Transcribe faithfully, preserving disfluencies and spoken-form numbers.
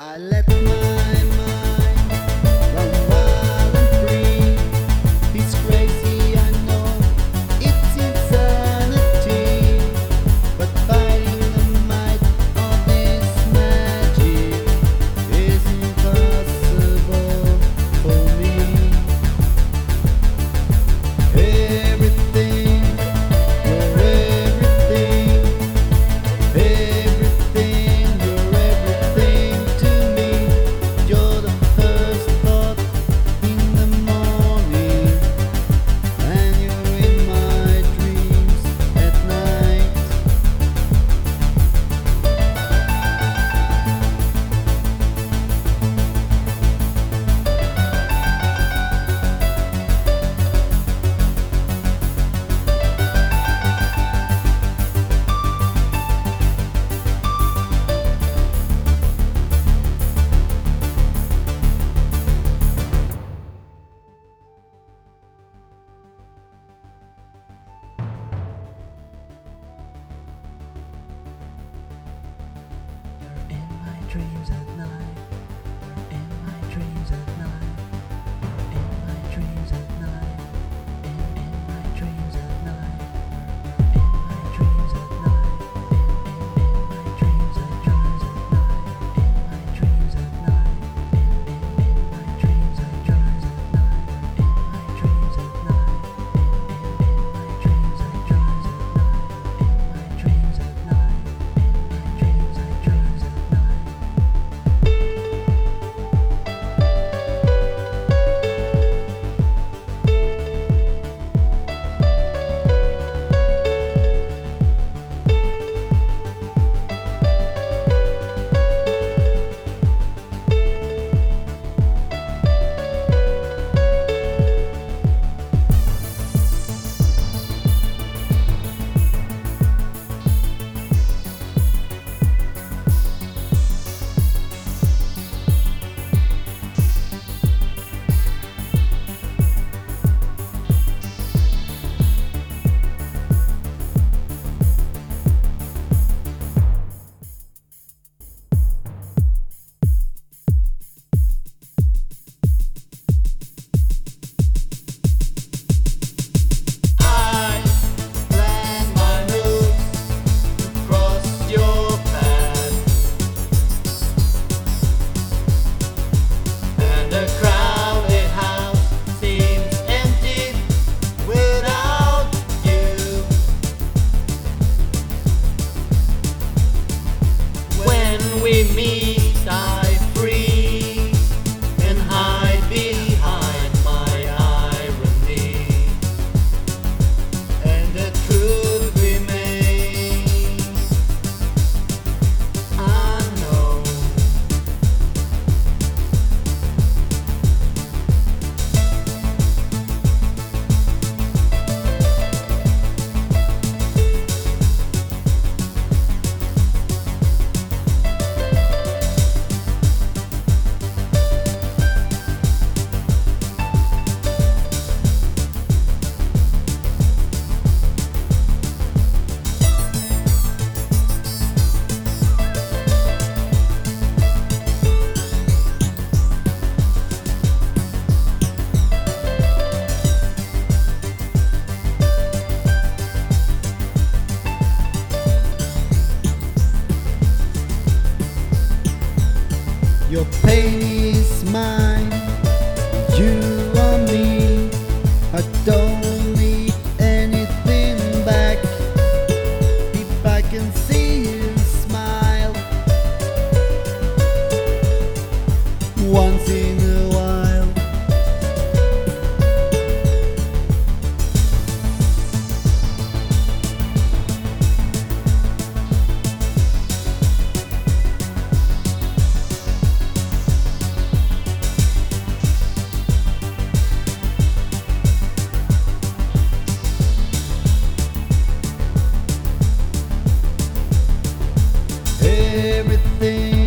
I let my mind run wild and free. It's crazy, I know, it's insanity, but fighting the might of this magic is impossible for me. Everything, you're everything, everything, you're everything to me. You're the first thought in the morning, and you're in my dreams at night. You're in my dreams at night. You're in my dreams at night. You're in my dreams at night. In in my dreams at night. You're in my dreams at night. In in in my dreams at dreams at night. In my dreams at night. In in in my dreams at dreams at night. In my dreams at night. In in in my dreams at dreams at night. In my dreams at night. In my dreams at dreams at night. I plan my moves to cross your path, and the crowded house seems empty without you. When we meet, I freeze and hide behind my irony, and the truth remains unknown. Your pain is mine, you are me. I don't need anything back. If I can see you smile once in a while. Everything